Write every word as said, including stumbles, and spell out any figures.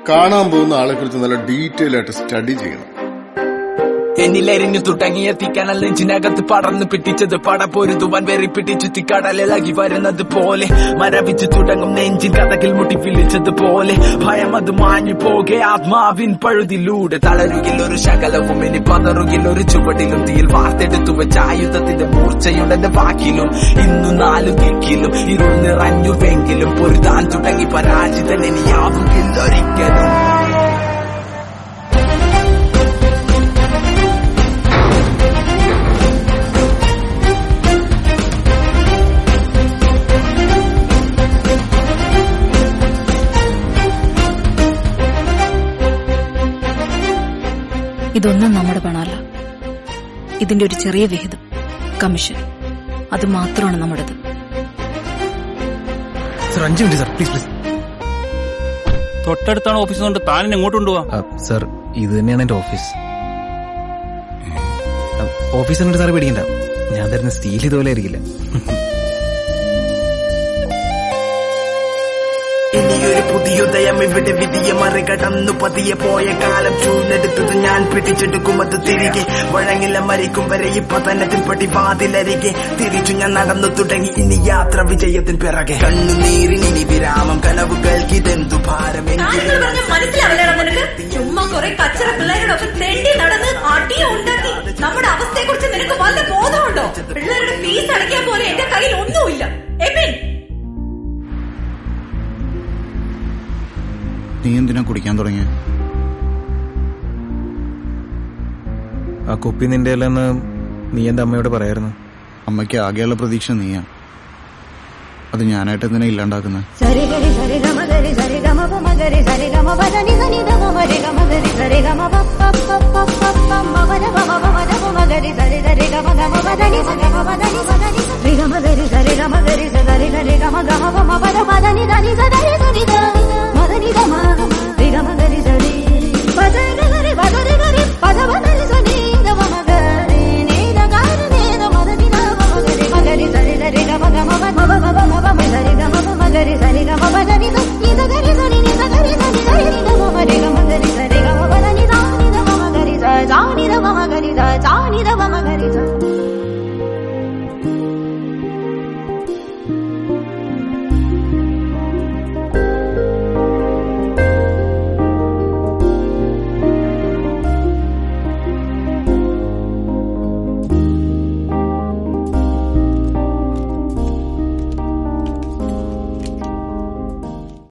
കാണാൻ പോകുന്ന ആളെ കുറിച്ച് നല്ല ഡീറ്റെയിൽ ആയിട്ട് സ്റ്റഡി ചെയ്യണം. എന്നിലെരിഞ്ഞു തുടങ്ങിയ തീക്കനൽ നെഞ്ചിനകത്ത് പടർന്നു പിടിച്ചത് പടപൊരുതുവാൻ വെറി പിടിച്ചു തിക്കടലിളകി വരുന്നത് പോലെ മരവിച്ചു തുടങ്ങും നെഞ്ചിൻ കഥകിൽ മുട്ടി വിളിച്ചതുപോലെ ഭയം അത് മാഞ്ഞു പോകെ ആത്മാവിൻ പഴുതിലൂടെ തളരുകിൽ ഒരു ശകലവും ഇനി പതറുകിൽ ഒരു ചുവടിലും തീയിൽ വാർത്തെടുത്തു വെച്ച ആയുധത്തിന്റെ മൂർച്ചയുണ്ടെന്റെ വാക്കിലും ഇന്നു നാലു ദിക്കിലും ഇരുൾ നിറഞ്ഞുവെങ്കിലും പൊരുതാൻ തുടങ്ങി പരാജിതൻ ഇനിയാവുകില്ലൊരിക്കലും. ഇതൊന്നും നമ്മുടെ പണമല്ല. ഇതിന്റെ ഒരു ചെറിയ വിഹിതം കമ്മീഷൻ, അത് മാത്രമാണ് നമ്മുടേത്. തൊട്ടടുത്താണ് ഓഫീസ് കൊണ്ട് താൻ എങ്ങോട്ട് കൊണ്ടുപോവാ? സർ, ഇത് തന്നെയാണ് എന്റെ ഓഫീസ്. ഓഫീസിനോട് സാറ് പേടിക്കണ്ട, ഞാൻ തരുന്ന സ്റ്റീൽ ഇതുപോലെ ആയിരിക്കില്ല. ഇനിയൊരു പുതിയുദയം ഇവിടെ വിധിയെ മറികടന്നു പതിയെ പോയ കാലം ചൂന്നെടുത്തത് ഞാൻ പിടിച്ചെടുക്കുമത് തിരികെ വഴങ്ങില്ല മരിക്കും വരെ ഇപ്പൊ തന്നെ പടിവാതിലരികെ തിരിച്ചു ഞാൻ നടന്നു തുടങ്ങി ഇനി യാത്ര വിജയത്തിൻ പിറകെ കണ്ണുനീരിനി വിരാമം കനവുകൾക്ക് ഇതെന്തു ഭാരമെങ്കിലും ചുമ്മാ കുറെ കച്ചറ പിള്ളേരോടൊപ്പം തെണ്ടി നടന്ന് അടിയും ഉണ്ടാക്കി നമ്മുടെ അവസ്ഥയെ കുറിച്ച് നിനക്ക് വല്ല ബോധമുണ്ടോ? പിള്ളേരുടെ ഫീസ് അടയ്ക്കാൻ പോലെ എന്റെ കയ്യിൽ ഒന്നുമില്ല. നീ എന്തിനാ കുടിക്കാൻ തുടങ്ങിയ? ആ കുപ്പി നിന്റെ അല്ലെന്ന് നീ എന്റെ അമ്മയോട് പറയായിരുന്നു. അമ്മയ്ക്ക് ആകെയുള്ള പ്രതീക്ഷ നീയാ. അത് ഞാനായിട്ട് എന്തിനാ ഇല്ലാണ്ടാക്കുന്നത്? Johnny the